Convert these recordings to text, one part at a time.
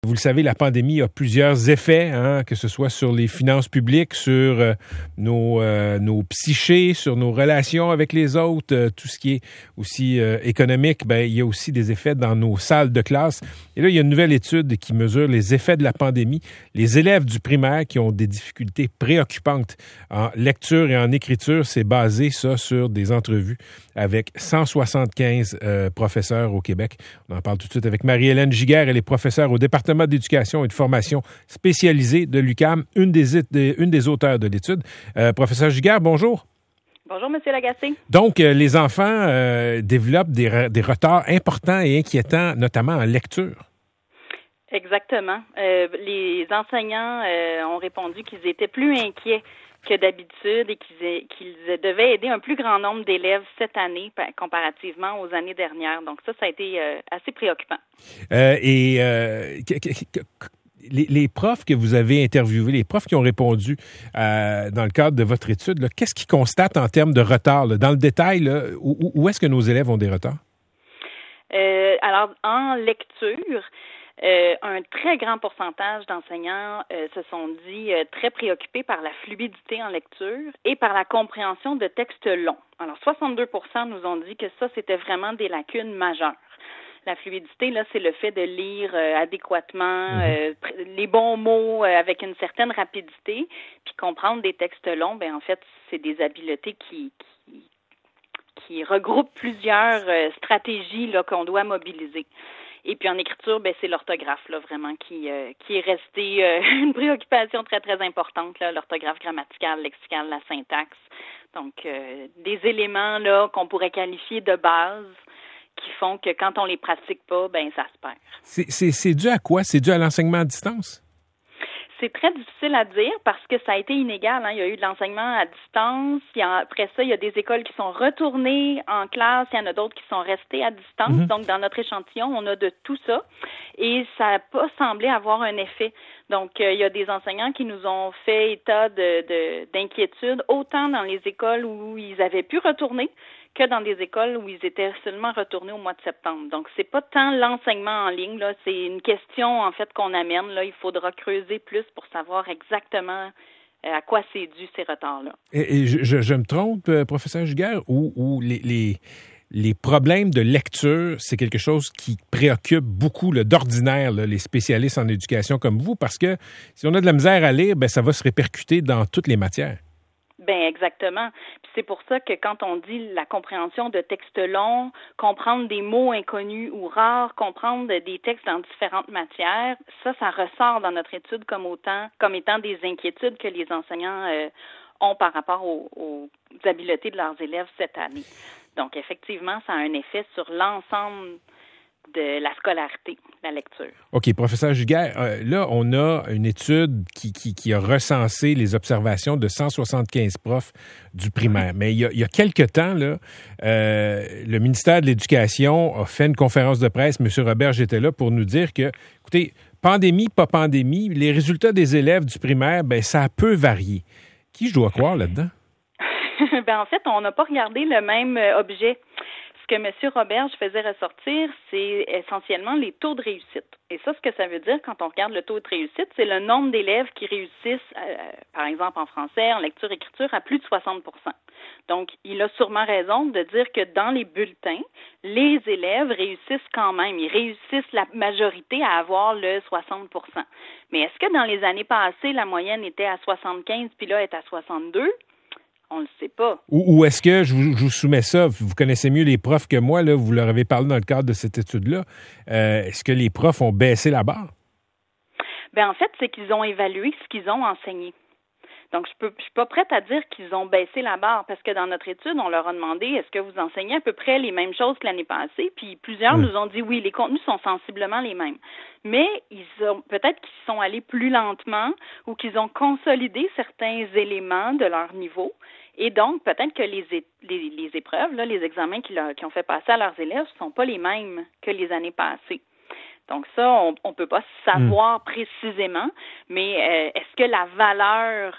Vous le savez, la pandémie a plusieurs effets, que ce soit sur les finances publiques, sur nos psychés, sur nos relations avec les autres, tout ce qui est aussi économique. Ben, il y a aussi des effets dans nos salles de classe. Et là, il y a une nouvelle étude qui mesure les effets de la pandémie. Les élèves du primaire qui ont des difficultés préoccupantes en lecture et en écriture, c'est basé ça sur des entrevues avec 175 professeurs au Québec. On en parle tout de suite avec Marie-Hélène Giguère. Elle est professeure au département d'éducation et de formation spécialisée de l'UQAM, une des auteurs de l'étude. Professeur Giguère, bonjour. Bonjour, M. Lagacé. Donc, les enfants développent des retards importants et inquiétants, notamment en lecture. Exactement. Les enseignants ont répondu qu'ils étaient plus inquiets que d'habitude et qu'ils devaient aider un plus grand nombre d'élèves cette année comparativement aux années dernières. Donc ça a été assez préoccupant. Les profs que vous avez interviewés, les profs qui ont répondu dans le cadre de votre étude, là, qu'est-ce qu'ils constatent en termes de retard? Là? Dans le détail, là, où est-ce que nos élèves ont des retards? Alors, en lecture, un très grand pourcentage d'enseignants se sont dit très préoccupés par la fluidité en lecture et par la compréhension de textes longs. Alors, 62% nous ont dit que ça, c'était vraiment des lacunes majeures. La fluidité, là, c'est le fait de lire adéquatement les bons mots avec une certaine rapidité, puis comprendre des textes longs. Ben en fait, c'est des habiletés qui regroupent plusieurs stratégies là qu'on doit mobiliser. Et puis en écriture, ben c'est l'orthographe là vraiment qui est resté une préoccupation très très importante là, l'orthographe grammaticale, lexicale, la syntaxe. Donc des éléments là qu'on pourrait qualifier de base qui font que quand on les pratique pas, ben ça se perd. C'est dû à quoi? C'est dû à l'enseignement à distance? C'est très difficile à dire parce que ça a été inégal. Il y a eu de l'enseignement à distance. Après ça, il y a des écoles qui sont retournées en classe. Il y en a d'autres qui sont restées à distance. Donc, dans notre échantillon, on a de tout ça. Et ça n'a pas semblé avoir un effet. Donc, il y a des enseignants qui nous ont fait état d'inquiétude, autant dans les écoles où ils avaient pu retourner que dans des écoles où ils étaient seulement retournés au mois de septembre. Donc, c'est pas tant l'enseignement en ligne, là, c'est une question, en fait, qu'on amène. Là, il faudra creuser plus pour savoir exactement à quoi c'est dû ces retards-là. Et je me trompe, professeur Giguère, ou les problèmes de lecture, c'est quelque chose qui préoccupe beaucoup d'ordinaire les spécialistes en éducation comme vous, parce que si on a de la misère à lire, ben ça va se répercuter dans toutes les matières. Ben exactement. Puis c'est pour ça que quand on dit la compréhension de textes longs, comprendre des mots inconnus ou rares, comprendre des textes dans différentes matières, ça ressort dans notre étude comme étant des inquiétudes que les enseignants ont par rapport aux habiletés de leurs élèves cette année. Donc effectivement, ça a un effet sur l'ensemble de la scolarité, la lecture. OK, professeur Giguère, là, on a une étude qui a recensé les observations de 175 profs du primaire. Mais il y a quelque temps, là, le ministère de l'Éducation a fait une conférence de presse. M. Robert était là pour nous dire que, écoutez, pandémie, pas pandémie, les résultats des élèves du primaire, ben ça peut varier. Qui je dois croire là-dedans? En fait, on n'a pas regardé le même objet. Ce que M. Roberge faisait ressortir, c'est essentiellement les taux de réussite. Et ça, ce que ça veut dire quand on regarde le taux de réussite, c'est le nombre d'élèves qui réussissent, par exemple en français, en lecture-écriture, à plus de 60%. Donc, il a sûrement raison de dire que dans les bulletins, les élèves réussissent quand même. Ils réussissent la majorité à avoir le 60%. Mais est-ce que dans les années passées, la moyenne était à 75 puis là, elle est à 62? On ne le sait pas. Ou est-ce que, je vous soumets ça, vous connaissez mieux les profs que moi, là, vous leur avez parlé dans le cadre de cette étude-là, est-ce que les profs ont baissé la barre? Ben en fait, c'est qu'ils ont évalué ce qu'ils ont enseigné. Donc, je suis pas prête à dire qu'ils ont baissé la barre parce que dans notre étude, on leur a demandé est-ce que vous enseignez à peu près les mêmes choses que l'année passée? Puis plusieurs nous ont dit oui, les contenus sont sensiblement les mêmes. Mais peut-être qu'ils sont allés plus lentement ou qu'ils ont consolidé certains éléments de leur niveau. Et donc, peut-être que les épreuves, là, les examens qu'ils ont fait passer à leurs élèves ne sont pas les mêmes que les années passées. Donc ça, on peut pas savoir précisément, mais est-ce que la valeur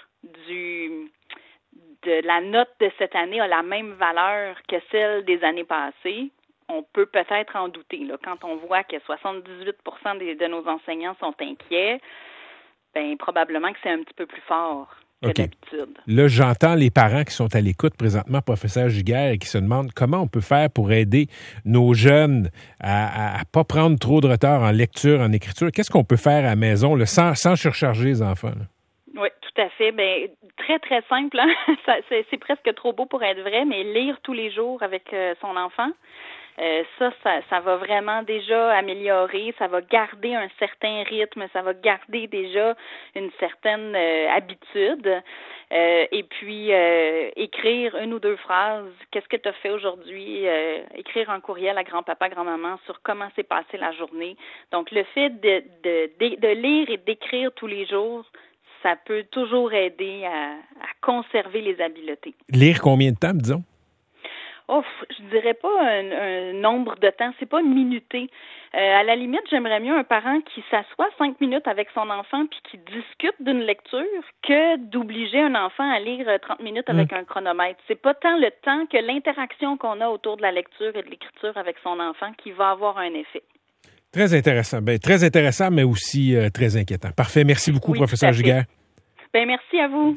de la note de cette année a la même valeur que celle des années passées? on peut peut-être en douter. Là. Quand on voit que 78% de nos enseignants sont inquiets, bien, probablement que c'est un petit peu plus fort que d'habitude. Là, j'entends les parents qui sont à l'écoute présentement, professeur Giguère, et qui se demandent comment on peut faire pour aider nos jeunes à pas prendre trop de retard en lecture, en écriture. Qu'est-ce qu'on peut faire à la maison là, sans surcharger les enfants? Là? Oui, tout à fait. Bien, très, très simple. Hein? C'est presque trop beau pour être vrai, mais lire tous les jours avec son enfant, ça va vraiment déjà améliorer, ça va garder un certain rythme, ça va garder déjà une certaine habitude. Et puis, écrire une ou deux phrases, qu'est-ce que tu as fait aujourd'hui, écrire un courriel à grand-papa, grand-maman sur comment s'est passée la journée. Donc, le fait de lire et d'écrire tous les jours, ça peut toujours aider à conserver les habiletés. Lire combien de temps, disons? Je dirais pas un nombre de temps, c'est pas minuté. À la limite, j'aimerais mieux un parent qui s'assoit 5 minutes avec son enfant puis qui discute d'une lecture que d'obliger un enfant à lire 30 minutes avec un chronomètre. C'est pas tant le temps que l'interaction qu'on a autour de la lecture et de l'écriture avec son enfant qui va avoir un effet. Très intéressant. Bien, très intéressant, mais aussi très inquiétant. Parfait. Merci beaucoup, professeur Giguère. Bien, merci à vous.